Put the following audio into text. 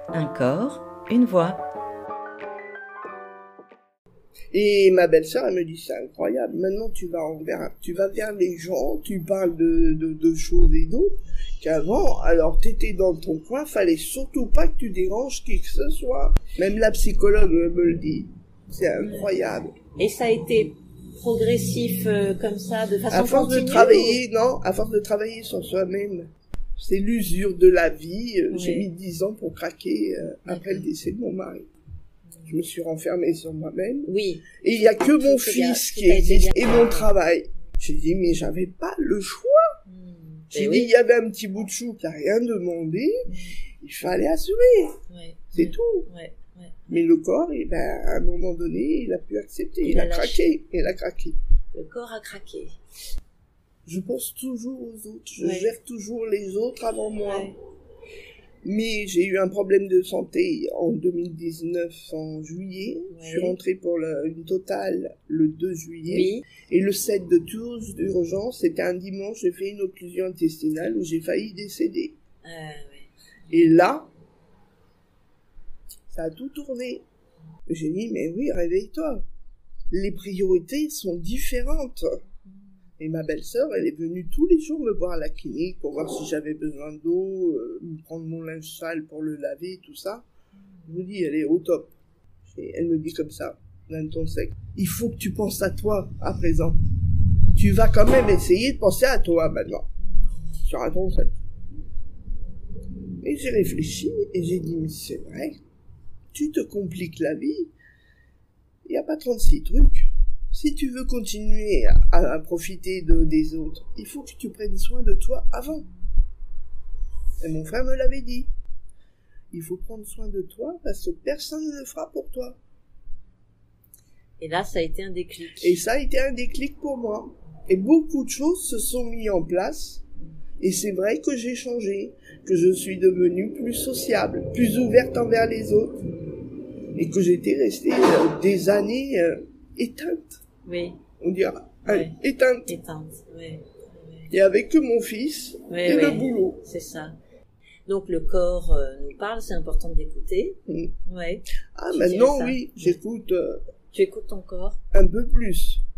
Un corps, une voix. Et ma belle-sœur, elle me dit, c'est incroyable, maintenant tu vas vers les gens, tu parles de choses et d'autres, qu'avant, alors t'étais dans ton coin, fallait surtout pas que tu déranges qui que ce soit. Même la psychologue me le dit. C'est incroyable. Et ça a été progressif comme ça, de façon à force continue, de travailler, non, à force de travailler sur soi-même. C'est l'usure de la vie. Oui. J'ai mis 10 ans pour craquer après le décès de mon mari. Je me suis renfermée sur moi-même. Oui. Et il y a que mon fils qui existe et mon travail. J'ai dit, mais j'avais pas le choix. J'ai dit, il y avait un petit bout de chou qui a rien demandé. Il fallait assurer. C'est tout. Mais le corps, à un moment donné, il a pu accepter. Il a craqué. Il a craqué. Le corps a craqué. Je pense toujours aux autres. Je gère toujours les autres avant moi. Mais j'ai eu un problème de santé en 2019, en juillet. Je suis rentrée pour une totale le 2 juillet. Oui. Et le 7 de tours d'urgence, c'était un dimanche, j'ai fait une occlusion intestinale où j'ai failli décéder. Et là, ça a tout tourné. J'ai dit, mais oui, réveille-toi. Les priorités sont différentes. Et ma belle-sœur, elle est venue tous les jours me voir à la clinique pour voir si j'avais besoin d'eau, me prendre mon linge sale pour le laver, tout ça. Je vous dis, elle est au top. Et elle me dit comme ça, d'un ton sec. Il faut que tu penses à toi, à présent. Tu vas quand même essayer de penser à toi, maintenant. Sur un ton sec. Et j'ai réfléchi, et j'ai dit, mais c'est vrai, tu te compliques la vie. Il n'y a pas 36 trucs. Si tu veux continuer à profiter des autres, il faut que tu prennes soin de toi avant. Et mon frère me l'avait dit. Il faut prendre soin de toi parce que personne ne le fera pour toi. Et là, ça a été un déclic. Et ça a été un déclic pour moi. Et beaucoup de choses se sont mises en place. Et c'est vrai que j'ai changé, que je suis devenue plus sociable, plus ouverte envers les autres. Et que j'étais restée des années éteinte. Oui. On dira, éteinte. Il n'y avait que mon fils et le boulot. C'est ça. Donc le corps nous parle, c'est important d'écouter. Ah, maintenant oui, j'écoute. Tu écoutes ton corps? Un peu plus.